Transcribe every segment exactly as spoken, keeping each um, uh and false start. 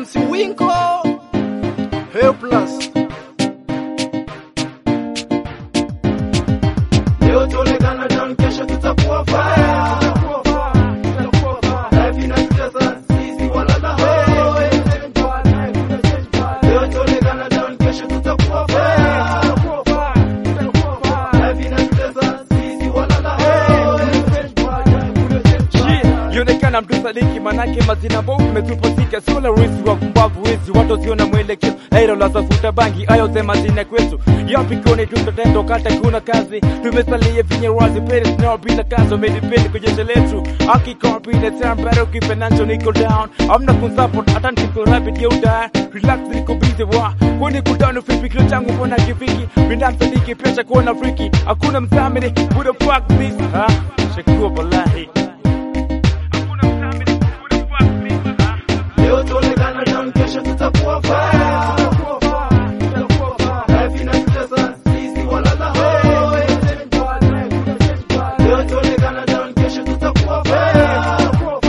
C Winko, Helpless. Leo tuonekana down, kesho tutakuwa fire. Life inatutesa, sisi walala hoi. Leo tuonekana down, kesho tutakuwa fire. Life inatutesa, sisi walala hoi. Yonekana mtusa liki manake mazina bovu metupasika. Sola risi wa kumbavu wezi watu siona mwelekeo. Airo la safuta bangi ayo sema zina kwetu. Yapi kone tutatendo kata kuna kazi. Tumesalia vinye wazi pere snow bila kazo. Medipende kujeshe letu Aki copy the time better keep an ancho niko down. Amna kun support atan kiko rapid yo die. Relax niko busy wa Kone kudano fipi kilo changu mbona kifiki. Mindamsa niki pesha kuona freaky. Hakuna mzamini who the fuck this ha shakua balahi. Leo tuonekana down, kesho tutakuwa fire. Life inatutesa, sisi walala hoi. Leo tuonekana down, kesho tutakuwa fire.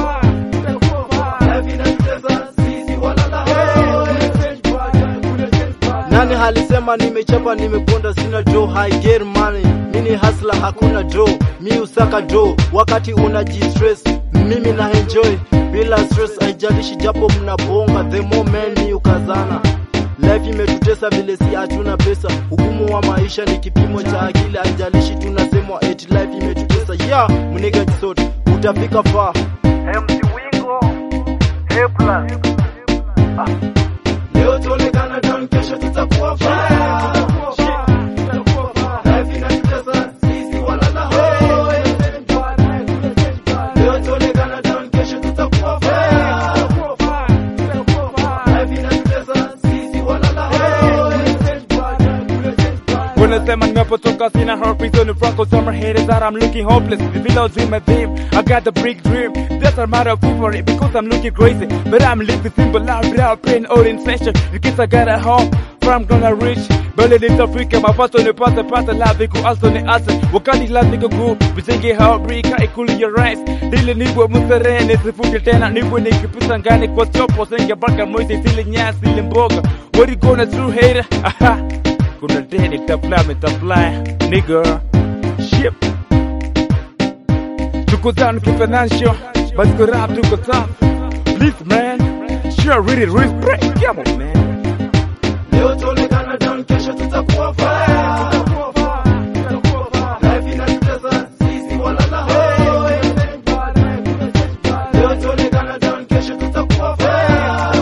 Life inatutesa, sisi walala hoi. Nani halisema nimechapa nimeponda sina draw. I get money, mini hustler hakuna draw. Mi usaka draw, wakati unajistress mimi na enjoy bila stress. Haijalishi japo mnabonga, the moment ni ukazana. Life imetutesa vile si hatuna pesa. Hukumu wa maisha ni kipimo cha akili. Haijalishi tunasemwa eti life imetutesa. Yeah, mniga jisote utafika far. M C Winko, Helpless. Ah. Leo tuonekana down, kesho tutakuwa fire. Life inatutesa, sisi walala hoi. Leo tuonekana down, kesho tutakuwa fire. Life inatutesa, sisi walala hoi. Wanasema nimepotoka sina heart reason Franco summer haters that I'm looking hopeless. The villas in my theme, I got the big dream. That's a matter of for it because I'm looking crazy. But I'm living simple life without pain or intention. Because I got a home where I'm gonna reach. Bali little Africa, mapato ni pata pata life iko also ni asa. Wakati life iko good, visenge heartbreaker ikuli your rise. Dili nipo mserene sifuki tena nipo nikipisa ngani kwa chopo senge baraka moise sili nyasi sili mboga. What you gonna do hater? Aha. Kuna deni tapla metapla nigga ship. Tuko down kifinancial but go rap tuko tough. Please man, sure really respect. Come on man. Leo tuonekana down, kesho tutakuwa fire. Life inatutesa, sisi walala hoi. Leo tuonekana down, kesho tutakuwa fire.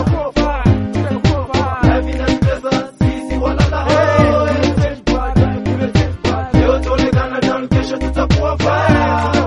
Life inatutesa, sisi walala hoi. Leo tuonekana down, kesho tutakuwa fire.